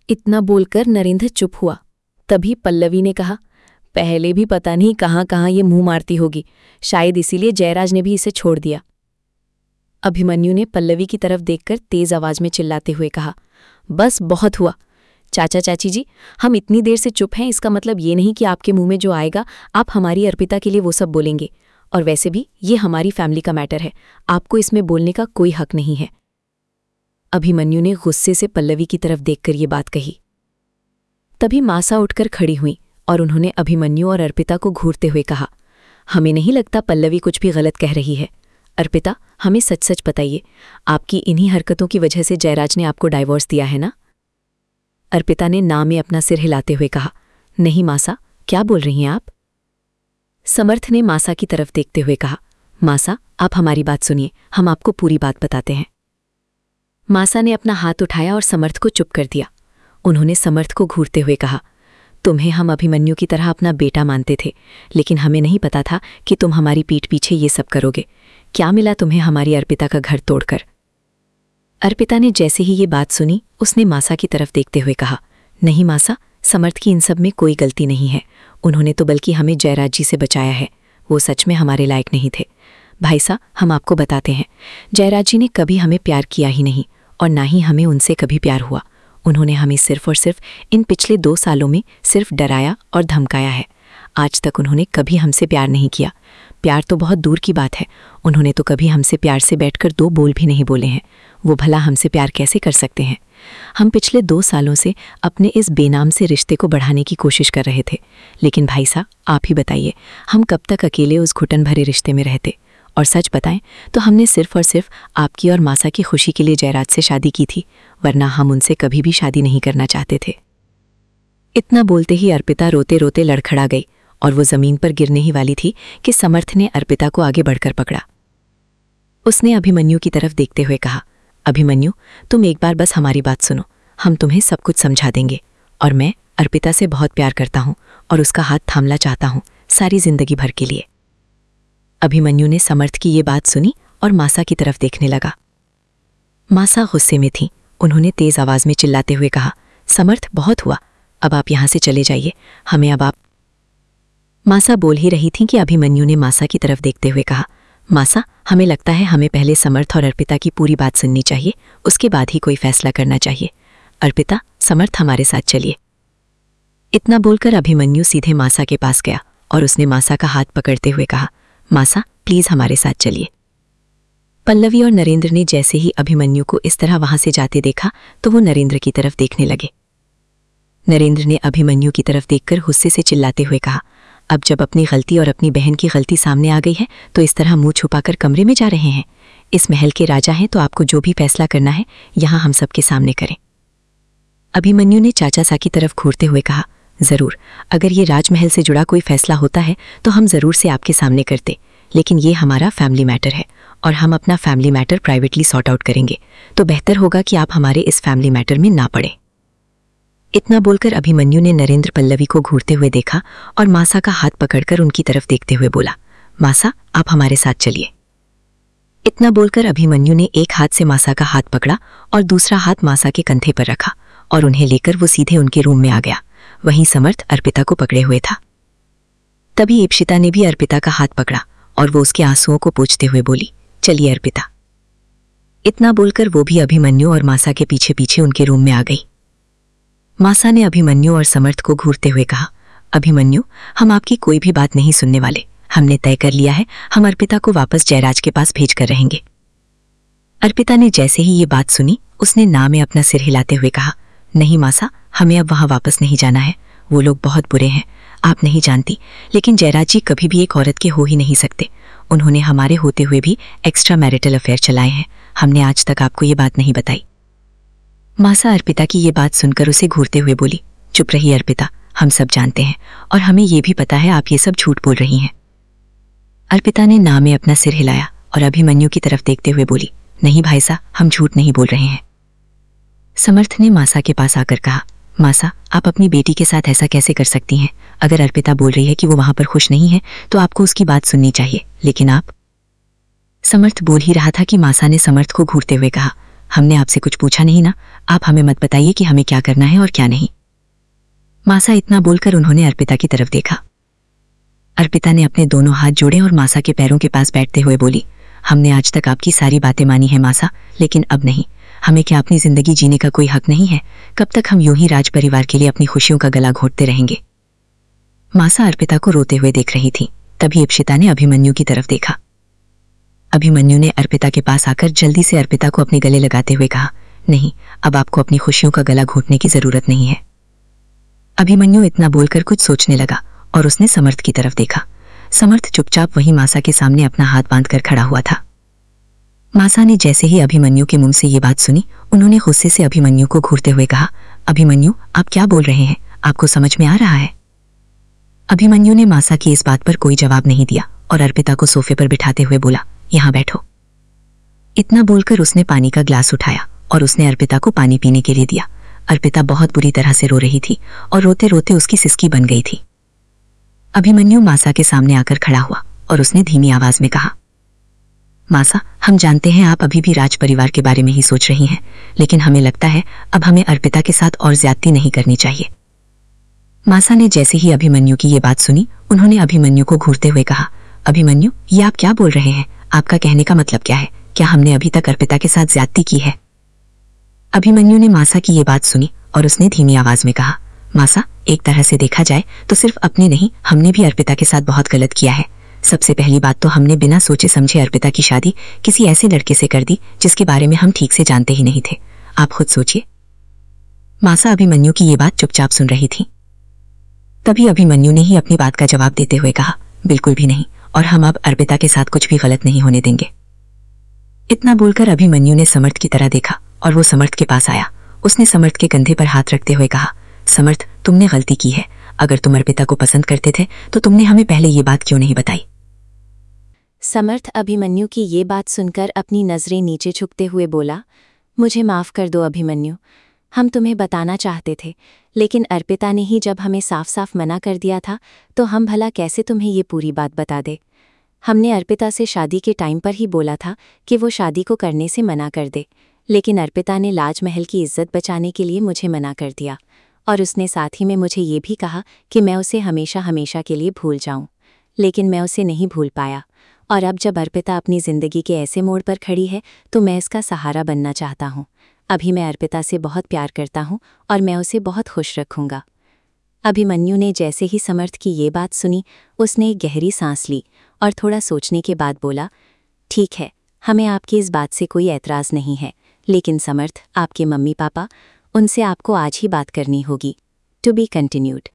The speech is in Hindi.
इतना बोलकर नरेंद्र चुप हुआ। तभी पल्लवी ने कहा, पहले भी पता नहीं कहाँ कहाँ ये मुंह मारती होगी, शायद इसीलिए जयराज ने भी इसे छोड़ दिया। अभिमन्यु ने पल्लवी की तरफ देखकर तेज आवाज में चिल्लाते हुए कहा, बस बहुत हुआ। चाचा चाची जी, हम इतनी देर से चुप हैं, इसका मतलब ये नहीं कि आपके मुंह में जो आएगा आप हमारी अर्पिता के लिए वो सब बोलेंगे। और वैसे भी ये हमारी फैमिली का मैटर है, आपको इसमें बोलने का कोई हक नहीं है। अभिमन्यु ने गुस्से से पल्लवी की तरफ देखकर ये बात कही। तभी मासा उठकर खड़ी हुई और उन्होंने अभिमन्यु और अर्पिता को घूरते हुए कहा, हमें नहीं लगता पल्लवी कुछ भी गलत कह रही है। अर्पिता, हमें सच सच बताइए, आपकी इन्हीं हरकतों की वजह से जयराज ने आपको डाइवोर्स दिया है ना? अर्पिता ने ना में अपना सिर हिलाते हुए कहा, नहीं मासा, क्या बोल रही हैं आप? समर्थ ने मासा की तरफ देखते हुए कहा, मासा, आप हमारी बात सुनिए, हम आपको पूरी बात बताते हैं। मासा ने अपना हाथ उठाया और समर्थ को चुप कर दिया। उन्होंने समर्थ को घूरते हुए कहा, तुम्हें हम अभिमन्यु की तरह अपना बेटा मानते थे, लेकिन हमें नहीं पता था कि तुम हमारी पीठ पीछे ये सब करोगे। क्या मिला तुम्हें हमारी अर्पिता का घर तोड़कर? अर्पिता ने जैसे ही ये बात सुनी, उसने मासा की तरफ देखते हुए कहा, नहीं मासा, समर्थ की इन सब में कोई गलती नहीं है। उन्होंने तो बल्कि हमें जयराज जी से बचाया है, वो सच में हमारे लायक नहीं थे। भाई साहब, हम आपको बताते हैं, जयराज जी ने कभी हमें प्यार किया ही नहीं और ना ही हमें उनसे कभी प्यार हुआ। उन्होंने हमें सिर्फ और सिर्फ इन पिछले 2 सालों में सिर्फ डराया और धमकाया है। आज तक उन्होंने कभी हमसे प्यार नहीं किया। प्यार तो बहुत दूर की बात है, उन्होंने तो कभी हमसे प्यार से बैठकर 2 बोल भी नहीं बोले हैं। वो भला हमसे प्यार कैसे कर सकते हैं? हम पिछले 2 सालों से अपने इस बेनाम से रिश्ते को बढ़ाने की कोशिश कर रहे थे, लेकिन भाई साहब, आप ही बताइए, हम कब तक अकेले उस घुटन भरे रिश्ते में रहते? और सच बताएं तो हमने सिर्फ और सिर्फ आपकी और मासा की खुशी के लिए जयराज से शादी की थी, वरना हम उनसे कभी भी शादी नहीं करना चाहते थे। इतना बोलते ही अर्पिता रोते रोते लड़खड़ा गई और वो जमीन पर गिरने ही वाली थी कि समर्थ ने अर्पिता को आगे बढ़कर पकड़ा। उसने अभिमन्यु की तरफ देखते हुए कहा, अभिमन्यु, तुम एक बार बस हमारी बात सुनो, हम तुम्हें सब कुछ समझा देंगे। और मैं अर्पिता से बहुत प्यार करता हूँ और उसका हाथ थामना चाहता हूँ सारी जिंदगी भर के लिए। अभिमन्यु ने समर्थ की ये बात सुनी और मासा की तरफ देखने लगा। मासा गुस्से में थी। उन्होंने तेज आवाज में चिल्लाते हुए कहा, समर्थ, बहुत हुआ, अब आप यहां से चले जाइए, हमें अब आप। मासा बोल ही रही थी कि अभिमन्यु ने मासा की तरफ देखते हुए कहा, मासा, हमें लगता है हमें पहले समर्थ और अर्पिता की पूरी बात सुननी चाहिए, उसके बाद ही कोई फैसला करना चाहिए। अर्पिता, समर्थ हमारे साथ चलिए। इतना बोलकर अभिमन्यु सीधे मासा के पास गया और उसने मासा का हाथ पकड़ते हुए कहा, मासा, प्लीज हमारे साथ चलिए। पल्लवी और नरेंद्र ने जैसे ही अभिमन्यु को इस तरह वहां से जाते देखा तो वो नरेंद्र की तरफ देखने लगे। नरेंद्र ने अभिमन्यु की तरफ देखकर गुस्से से चिल्लाते हुए कहा, अब जब अपनी गलती और अपनी बहन की गलती सामने आ गई है तो इस तरह मुंह छुपाकर कमरे में जा रहे हैं? इस महल के राजा हैं तो आपको जो भी फैसला करना है यहां हम सबके सामने करें। अभिमन्यु ने चाचा सा की तरफ घूरते हुए कहा, जरूर, अगर ये राजमहल से जुड़ा कोई फैसला होता है तो हम जरूर से आपके सामने करते, लेकिन ये हमारा फैमिली मैटर है और हम अपना family matter privately sort out करेंगे, तो बेहतर होगा कि आप हमारे इस फैमिली मैटर में ना पड़े। इतना बोलकर अभिमन्यु ने नरेंद्र पल्लवी को घूरते हुए देखा और मासा का हाथ पकड़कर उनकी तरफ देखते हुए बोला, मासा, आप हमारे साथ चलिए। इतना बोलकर अभिमन्यु ने एक हाथ से मासा का हाथ पकड़ा और दूसरा हाथ मासा के कंधे पर रखा और उन्हें लेकर वो सीधे उनके रूम में आ गया। वहीं समर्थ अर्पिता को पकड़े हुए था। तभी इप्शिता ने भी अर्पिता का हाथ पकड़ा और वो उसके आंसुओं को पोंछते हुए बोली, चलिए अर्पिता। इतना बोलकर वो भी अभिमन्यु और मासा के पीछे पीछे उनके रूम में आ गई। मासा ने अभिमन्यु और समर्थ को घूरते हुए कहा, अभिमन्यु, हम आपकी कोई भी बात नहीं सुनने वाले, हमने तय कर लिया है, हम अर्पिता को वापस जयराज के पास भेज कर रहेंगे। अर्पिता ने जैसे ही ये बात सुनी, उसने ना में अपना सिर हिलाते हुए कहा, नहीं मासा, हमें अब वहां वापस नहीं जाना है, वो लोग बहुत बुरे हैं, आप नहीं जानती, लेकिन जयराज जी कभी भी एक औरत के हो ही नहीं सकते। उन्होंने हमारे होते हुए भी एक्स्ट्रा मैरिटल अफेयर चलाए हैं, हमने आज तक आपको ये बात नहीं बताई। मासा अर्पिता की ये बात सुनकर उसे घूरते हुए बोली, चुप रही अर्पिता, हम सब जानते हैं और हमें ये भी पता है आप ये सब झूठ बोल रही हैं। अर्पिता ने ना में अपना सिर हिलाया और अभिमन्यु की तरफ देखते हुए बोली, नहीं भाई साहब, हम झूठ नहीं बोल रहे हैं। समर्थ ने मासा के पास आकर कहा, मासा, आप अपनी बेटी के साथ ऐसा कैसे कर सकती हैं? अगर अर्पिता बोल रही है कि वो वहां पर खुश नहीं है तो आपको उसकी बात सुननी चाहिए, लेकिन आप। समर्थ बोल ही रहा था कि मासा ने समर्थ को घूरते हुए कहा, हमने आपसे कुछ पूछा नहीं ना, आप हमें मत बताइए कि हमें क्या करना है और क्या नहीं। मासा इतना बोलकर उन्होंने अर्पिता की तरफ देखा। अर्पिता ने अपने दोनों हाथ जोड़े और मासा के पैरों के पास बैठते हुए बोली, हमने आज तक आपकी सारी बातें मानी है मासा, लेकिन अब नहीं। हमें क्या अपनी जिंदगी जीने का कोई हक नहीं है? कब तक हम यूं ही राज परिवार के लिए अपनी खुशियों का गला घोंटते रहेंगे? मासा अर्पिता को रोते हुए देख रही थी। तभी इप्सिता ने अभिमन्यु की तरफ देखा। अभिमन्यु ने अर्पिता के पास आकर जल्दी से अर्पिता को अपने गले लगाते हुए कहा, नहीं, अब आपको अपनी खुशियों का गला घोंटने की जरूरत नहीं है। अभिमन्यु इतना बोलकर कुछ सोचने लगा और उसने समर्थ की तरफ देखा। समर्थ चुपचाप वहीं मासा के सामने अपना हाथ बांधकर खड़ा हुआ था। मासा ने जैसे ही अभिमन्यु के मुंह से ये बात सुनी, उन्होंने गुस्से से अभिमन्यु को घूरते हुए कहा, अभिमन्यु, आप क्या बोल रहे हैं? आपको समझ में आ रहा है? अभिमन्यु ने मासा की इस बात पर कोई जवाब नहीं दिया और अर्पिता को सोफे पर बिठाते हुए बोला, यहाँ बैठो। इतना बोलकर उसने पानी का ग्लास उठाया और उसने अर्पिता को पानी पीने के लिए दिया। अर्पिता बहुत बुरी तरह से रो रही थी और रोते रोते उसकी सिसकी बन गई थी। अभिमन्यु मासा के सामने आकर खड़ा हुआ और उसने धीमी आवाज में कहा, मासा, हम जानते हैं आप अभी भी राज परिवार के बारे में ही सोच रही हैं, लेकिन हमें लगता है अब हमें अर्पिता के साथ और ज्यादती नहीं करनी चाहिए। मासा ने जैसे ही अभिमन्यु की ये बात सुनी, उन्होंने अभिमन्यु को घूरते हुए कहा, अभिमन्यु, ये आप क्या बोल रहे हैं? आपका कहने का मतलब क्या है? क्या हमने अभी तक अर्पिता के साथ ज्यादती की है? अभिमन्यु ने मासा की ये बात सुनी और उसने धीमी आवाज में कहा, मासा, एक तरह से देखा जाए तो सिर्फ अपने नहीं, हमने भी अर्पिता के साथ बहुत गलत किया है। सबसे पहली बात तो हमने बिना सोचे समझे अर्पिता की शादी किसी ऐसे लड़के से कर दी जिसके बारे में हम ठीक से जानते ही नहीं थे। आप खुद सोचिए। मासा अभिमन्यु की ये बात चुपचाप सुन रही थी। तभी अभिमन्यु ने ही अपनी बात का जवाब देते हुए कहा, बिल्कुल भी नहीं, और हम अब अर्पिता के साथ कुछ भी गलत नहीं होने देंगे। इतना बोलकर अभिमन्यु ने समर्थ की तरह देखा और वो समर्थ के पास आया। उसने समर्थ के कंधे पर हाथ रखते हुए कहा, समर्थ, तुमने गलती की है। अगर तुम अर्पिता को पसंद करते थे तो तुमने हमें पहले ये बात क्यों नहीं बताई? समर्थ अभिमन्यु की ये बात सुनकर अपनी नजरें नीचे झुकते हुए बोला, मुझे माफ कर दो अभिमन्यु, हम तुम्हें बताना चाहते थे, लेकिन अर्पिता ने ही जब हमें साफ साफ मना कर दिया था तो हम भला कैसे तुम्हें ये पूरी बात बता दे। हमने अर्पिता से शादी के टाइम पर ही बोला था कि वो शादी को करने से मना कर दे, लेकिन अर्पिता ने लाजमहल की इज्जत बचाने के लिए मुझे मना कर दिया और उसने साथ ही में मुझे ये भी कहा कि मैं उसे हमेशा हमेशा के लिए भूल जाऊं, लेकिन मैं उसे नहीं भूल पाया। और अब जब अर्पिता अपनी ज़िंदगी के ऐसे मोड़ पर खड़ी है तो मैं इसका सहारा बनना चाहता हूँ। अभी मैं अर्पिता से बहुत प्यार करता हूँ और मैं उसे बहुत खुश रखूँगा। अभिमन्यु ने जैसे ही समर्थ की ये बात सुनी, उसने एक गहरी सांस ली और थोड़ा सोचने के बाद बोला, ठीक है, हमें आपकी इस बात से कोई एतराज़ नहीं है, लेकिन समर्थ, आपके मम्मी पापा, उनसे आपको आज ही बात करनी होगी। To be continued.